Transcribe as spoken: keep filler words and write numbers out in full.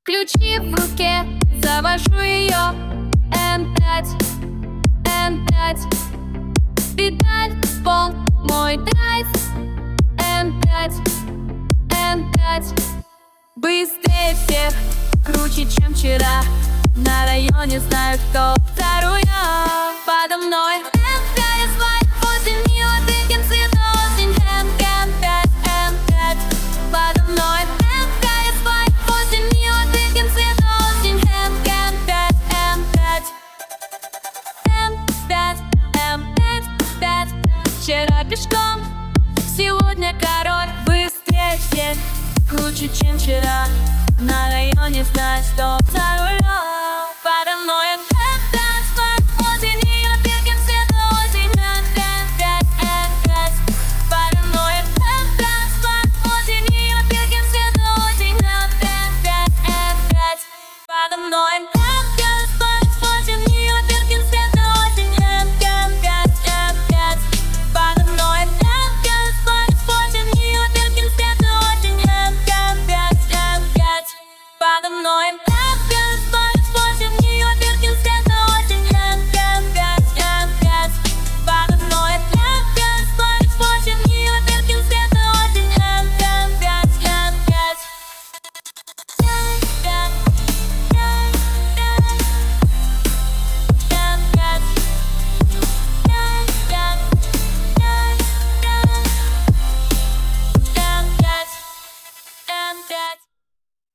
Ключи в руке, завожу ее. эм пять, эм пять. Педаль, пол, мой драйв. эм пять, эм пять. Быстрее всех, круче, чем вчера. На районе знаю, кто за рулем. Подо мной эм пять, асфальт, возле нее дым цвета осень. эм пять, эм пять. Подо мной эм пять, асфальт, возле нее дым цвета осень. эм пять, эм пять. эм пять, эм пять, пять. Вчера пешком, сегодня король. Быстрее всех, круче, чем вчера. На районе знать, что за рулем. Подо мной эм пять, асфальт, возле нее дым цвета осень. эм пять, эм пять. Подо мной эм пять, асфальт, возле нее дым цвета осень. эм пять, эм пять. Подо мной